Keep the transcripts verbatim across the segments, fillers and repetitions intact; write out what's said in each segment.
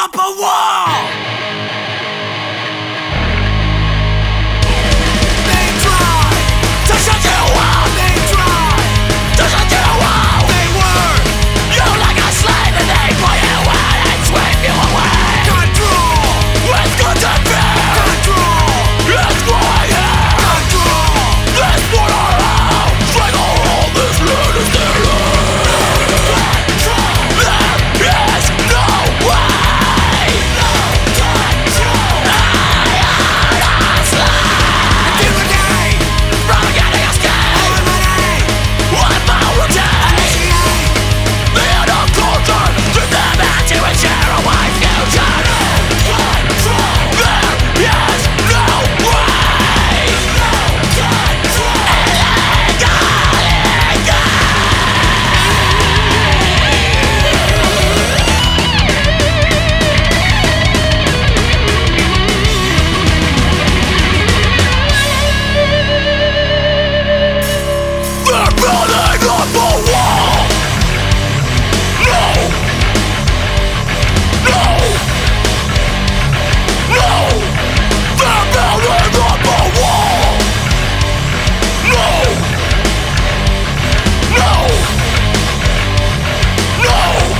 up a wall. They try to shut you out. They try to shut you out. They were you like a slave, and they put you in and sweep you away. Control. It's good to be. Control. It's growing here. Control. This for our own. Strangle all this land is their own. Control. There is no way. No control. I am a slave. Intimidate. From getting escape. Eliminate. One more routine. The end of culture. Strip them into and share a white future. Control. There is no way. No control. Illegal, illegal. They're building up a wall. No. No. No. They're building up a wall. No. No. No.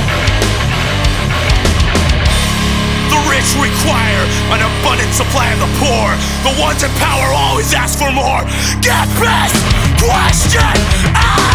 The rich require an abundant supply of the poor. The ones in power always ask for more. Get pissed. Question.